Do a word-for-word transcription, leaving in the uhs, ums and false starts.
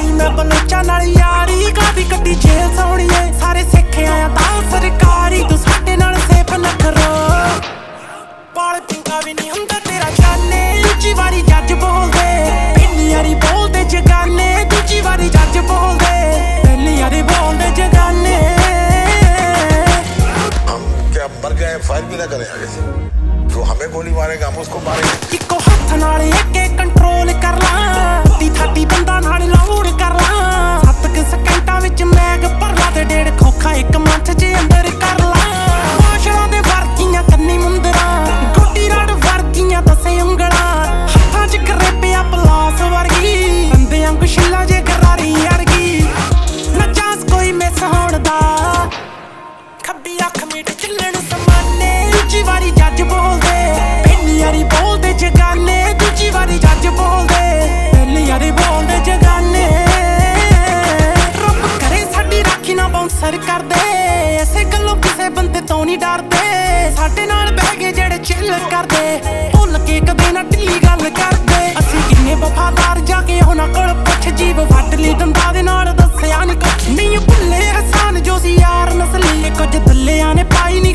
ਪਾਈ ਮੈਂ ਬਲੋਚਾਂ ਨਾਲ ਯਾਰੀ ਕਾਦੀ ਕੱਢੀ ਜੇਲ੍ਹ ਸੋਹਣੀਏ ਸਾਰੇ ਸਿੱਖ ਆਇਆ ਤਾਂ ਸਰਕਾਰੀ ਤੂੰ ਸਾਡੇ ਨਾਲ ਸੇਫ ਨਾ ਕਰੋ ਪਾਲ ਪਿੰਗਾ ਵੀ ਨਹੀਂ ਹੁੰਦਾ ਤੇਰਾ ਜਾਨੇ ਦੂਜੀ ਵਾਰੀ ਜੱਜ ਬੋਲਦੇ ਪਹਿਲੀ ਵਾਰੀ ਬੋਲਦੇ ਜਗਾਨੇ ਦੂਜੀ ਵਾਰੀ ਜੱਜ ਬੋਲਦੇ ਪਹਿਲੀ ਵਾਰੀ ਬੋਲਦੇ जगाने हम क्या मर गए फायर भी ना करें आगे से जो हमें गोली मारेगा हम उसको मारेंगे इको हाथ नाल अगे कंट्रोल कर ला ती थाटी बंदा नाल लाउड कर ला सत्त क सेकंडां विच मैग भर ला ते डेढ़ खोखा एक मंच च अंदर कर ला माशरा दे वर्गियां कन्नी मुंदरा गोटी राड वर्गियां दसे उंगला हत्थां च करेपिया पलास वर्गी बंदे अंग शिला जे करारी अरगी नजास कोई मिस होण दा खब्बी अख मीट चिल्लण समाने दूजी वारी जज बोलदे पहली वारी बोलदे जगाने दूजी वारी जज बोलदे पहली वारी बोलदे जगाने रब करे साडी राखी ना बाउंसर करदे ऐसे गल्लों किसे बंदे तो नहीं डरदे साडे नाल बह गए जेड़े चिल करदे भुल के कदे ना ढिल्ली गल करदे असीं किन्ने वफादार जाके उहनां कोल पुछ जीव वट ली दंदा दे नाल दस्सिया नी कुछ नहीं भुल्ले एहसान जो सी यार नस्ली कुछ दल्लियां ने पाई नी